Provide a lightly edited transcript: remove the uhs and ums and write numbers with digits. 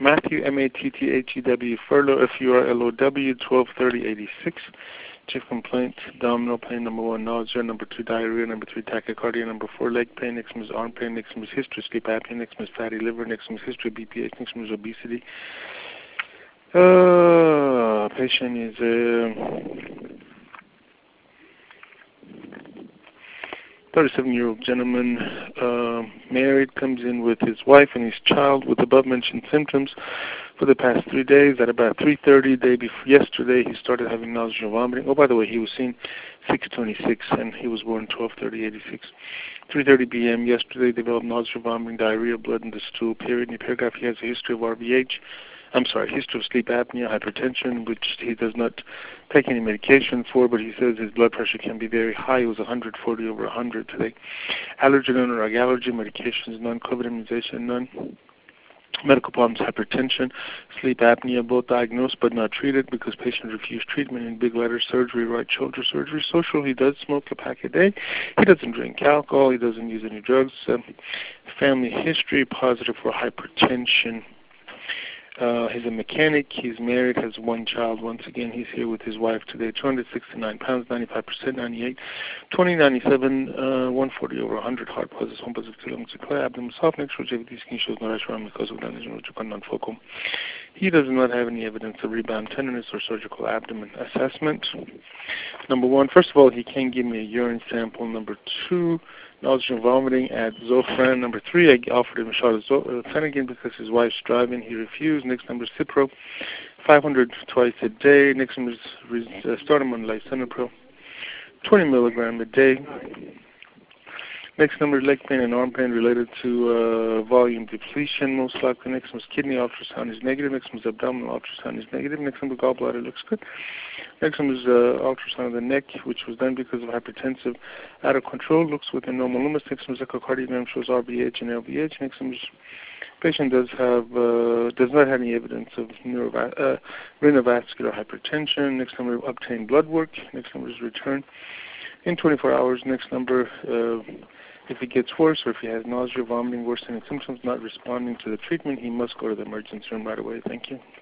Matthew, M-A-T-T-H-E-W, Furlow, F-U-R-L-O-W, 123086. Chief complaint, abdominal pain, number 1, nausea, number 2, diarrhea, number 3, tachycardia, number 4, leg pain, next one is arm pain, next one is history, sleep apnea, next one is fatty liver, next one is history, BPH, next one is obesity. Patient is 37-year-old gentleman, married, comes in with his wife and his child with above-mentioned symptoms for the past 3 days. At about 3:30 day before yesterday, he started having nausea and vomiting. Oh, by the way, he was seen 6/26, and he was born 12/30/86. 3:30 p.m. yesterday, developed nausea, vomiting, diarrhea, blood in the stool. Period. In the paragraph, he has a history of history of sleep apnea, hypertension, which he does not take any medication for, but he says his blood pressure can be very high. It was 140/100 today. Allergen and drug allergy, medications, none. COVID immunization, none. Medical problems, hypertension, sleep apnea, both diagnosed but not treated because patient refused treatment in big letters, surgery, right shoulder surgery. Social, he does smoke a pack a day. He doesn't drink alcohol. He doesn't use any drugs. Family history, positive for hypertension. He's a mechanic. He's married, has 1 child. Once again, he's here with his wife today. 269 pounds, 95%, 98, 2097, 140/100. Heart positive, home positive, lungs clear, abdomen soft, next rigidity, skin shows no rash around because of damage non-focal. He does not have any evidence of rebound tenderness or surgical abdomen assessment. Number 1, first of all, he can't give me a urine sample. Number 2, nausea and vomiting at Zofran. Number 3, I offered him a shot of Phenergan because his wife's driving. He refused. Next number is Cipro, 500 twice a day. Next number is start him on Lisinopril, 20 milligram a day. Next number is leg pain and arm pain related to volume depletion, most likely. Next one is kidney ultrasound is negative. Next one is abdominal ultrasound is negative. Next one is gallbladder looks good. Next one is ultrasound of the neck, which was done because of hypertensive out of control, looks within normal limits. Next one is echocardiogram, shows RBH and LVH. Next one is patient does not have any evidence of renovascular hypertension. Next number, obtain blood work. Next number is return in 24 hours. Next number, if it gets worse or if he has nausea, vomiting, worsening symptoms, not responding to the treatment, he must go to the emergency room right away. Thank you.